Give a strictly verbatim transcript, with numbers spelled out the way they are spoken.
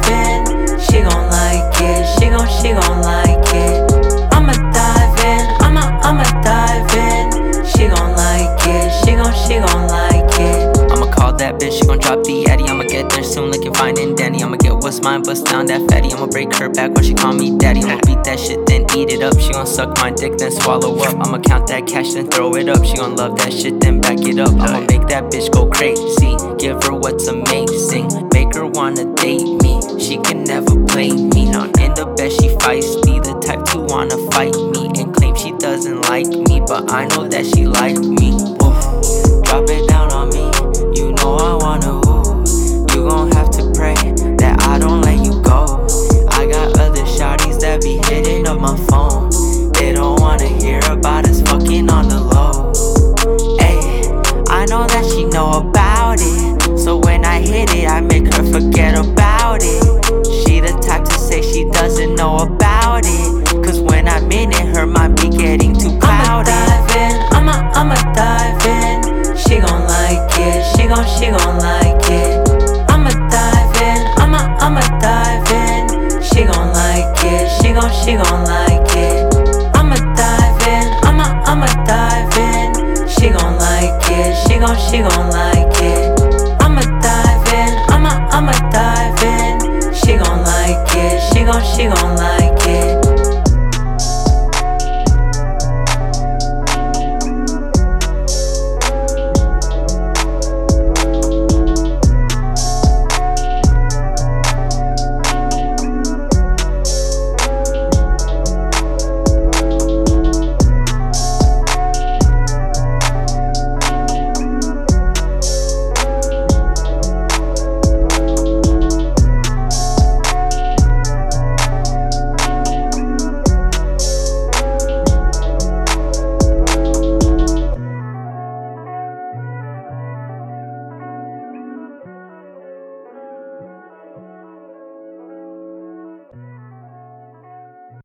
dive in. She gon' like it, she gon' she gon' like it. I'ma dive in, I'ma I'ma dive in. She gon' like it, she gon' she gon' like it. I'ma call that bitch, she gon' drop the Addy. I'ma get there soon, looking fine and dandy. I'ma get what's mine, bust down that fatty. I'ma break her back when she call me daddy. I'ma beat that shit, then eat it up. She gon' suck my dick, then swallow up. I'ma count that cash, then throw it up. She gon' love that shit, then back it up. I'ma make that bitch go crazy, give her what's amazing, make her wanna date me. She can never play me. In the bed she feisty, the type to wanna fight me and claim she doesn't like me, but I know that she like me. Oof. Drop it